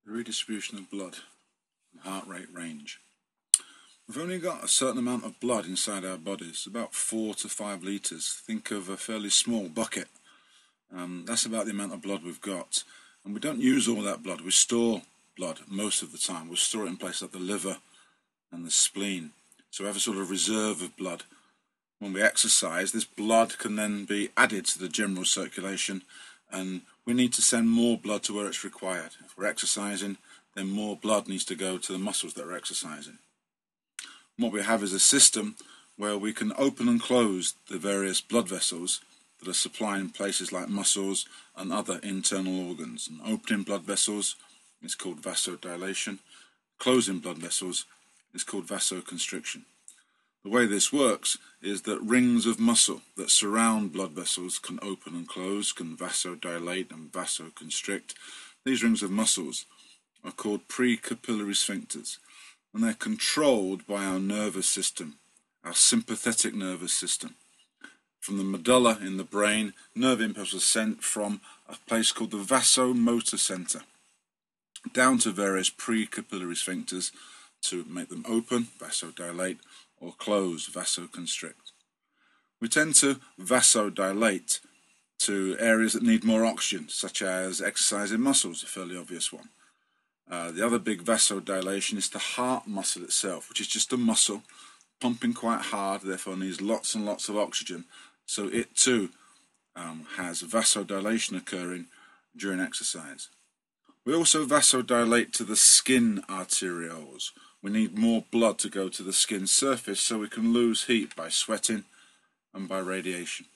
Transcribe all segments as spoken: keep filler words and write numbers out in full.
The redistribution of blood and heart rate range. We've only got a certain amount of blood inside our bodies, about four to five litres. Think of a fairly small bucket. Um, that's about the amount of blood we've got. And we don't use all that blood. We store blood most of the time. We store it in places like the liver and the spleen. So we have a sort of reserve of blood. When we exercise, this blood can then be added to the general circulation, and we need to send more blood to where it's required. If we're exercising, then more blood needs to go to the muscles that are exercising. What we have is a system where we can open and close the various blood vessels that are supplying places like muscles and other internal organs. And opening blood vessels is called vasodilation. Closing blood vessels is called vasoconstriction. The way this works is that rings of muscle that surround blood vessels can open and close, can vasodilate and vasoconstrict. These rings of muscles are called precapillary sphincters, and they're controlled by our nervous system, our sympathetic nervous system. From the medulla in the brain, nerve impulses are sent from a place called the vasomotor center down to various precapillary sphincters to make them open, vasodilate, or close, vasoconstrict. We tend to vasodilate to areas that need more oxygen, such as exercising muscles, a fairly obvious one. Uh, the other big vasodilation is the heart muscle itself, which is just a muscle pumping quite hard, therefore needs lots and lots of oxygen. So it too um, has vasodilation occurring during exercise. We also vasodilate to the skin arterioles. We need more blood to go to the skin surface so we can lose heat by sweating and by radiation.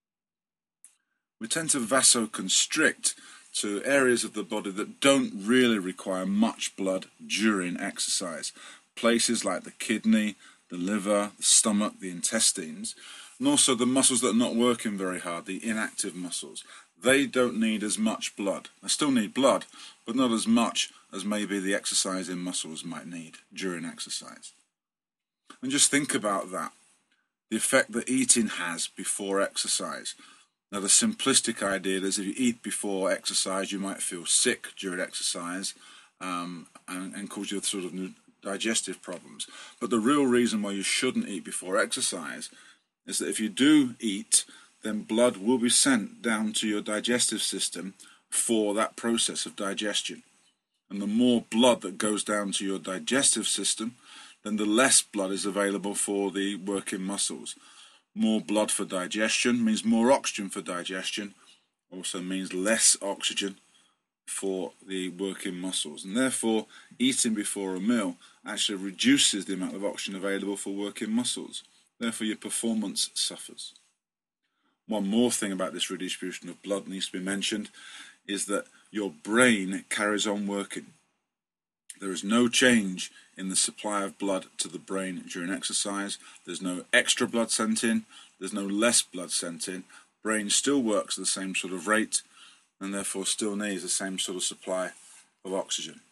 We tend to vasoconstrict to areas of the body that don't really require much blood during exercise. Places like the kidney, the liver, the stomach, the intestines, and also the muscles that are not working very hard, the inactive muscles. They don't need as much blood. They still need blood, but not as much as maybe the exercising muscles might need during exercise. And just think about that, the effect that eating has before exercise. Now, the simplistic idea is if you eat before exercise, you might feel sick during exercise um, and, and cause you sort of digestive problems. But the real reason why you shouldn't eat before exercise is that if you do eat, then blood will be sent down to your digestive system for that process of digestion. And the more blood that goes down to your digestive system, then the less blood is available for the working muscles. More blood for digestion means more oxygen for digestion, also means less oxygen for the working muscles. And therefore, eating before a meal actually reduces the amount of oxygen available for working muscles. Therefore, your performance suffers. One more thing about this redistribution of blood needs to be mentioned is that your brain carries on working. There is no change in the supply of blood to the brain during exercise. There's no extra blood sent in. There's no less blood sent in. Brain still works at the same sort of rate and therefore still needs the same sort of supply of oxygen.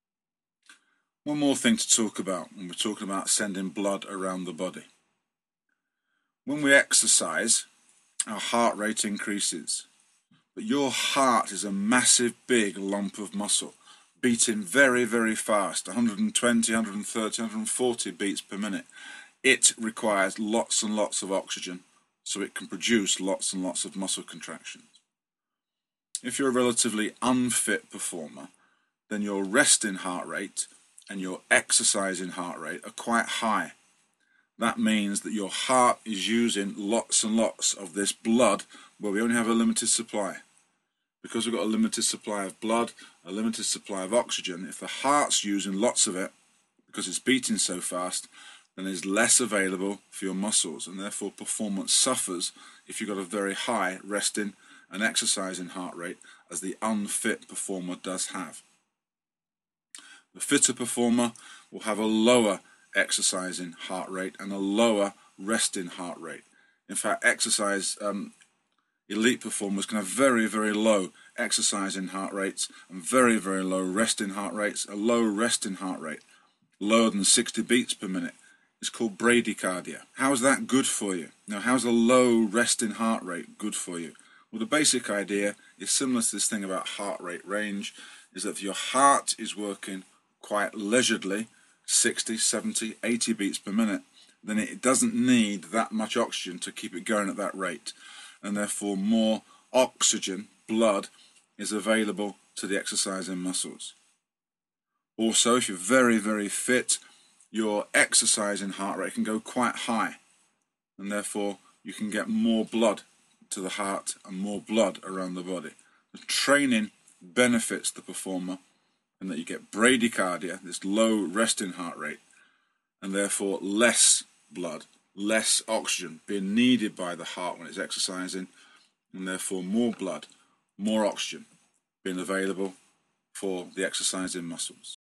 One more thing to talk about when we're talking about sending blood around the body. When we exercise, our heart rate increases. But your heart is a massive, big lump of muscle, beating very, very fast, one hundred twenty, one hundred thirty, one hundred forty beats per minute. It requires lots and lots of oxygen, so it can produce lots and lots of muscle contractions. If you're a relatively unfit performer, then your resting heart rate and your exercising heart rate are quite high. That means that your heart is using lots and lots of this blood where we only have a limited supply. Because we've got a limited supply of blood, a limited supply of oxygen, if the heart's using lots of it, because it's beating so fast, then there's less available for your muscles, and therefore performance suffers if you've got a very high resting and exercising heart rate, as the unfit performer does have. The fitter performer will have a lower exercising heart rate and a lower resting heart rate. In fact, exercise um, elite performers can have very, very low exercising heart rates and very, very low resting heart rates. A low resting heart rate, lower than sixty beats per minute, is called bradycardia. How is that good for you? Now, how's a low resting heart rate good for you? Well, the basic idea is similar to this thing about heart rate range, is that if your heart is working quite leisurely, sixty, seventy, eighty beats per minute, then it doesn't need that much oxygen to keep it going at that rate, and therefore more oxygen, blood, is available to the exercising muscles. Also, if you're very, very fit, your exercising heart rate can go quite high, and therefore you can get more blood to the heart and more blood around the body. The training benefits the performer in that you get bradycardia, this low resting heart rate, and therefore less blood, less oxygen being needed by the heart when it's exercising, and therefore more blood, more oxygen being available for the exercising muscles.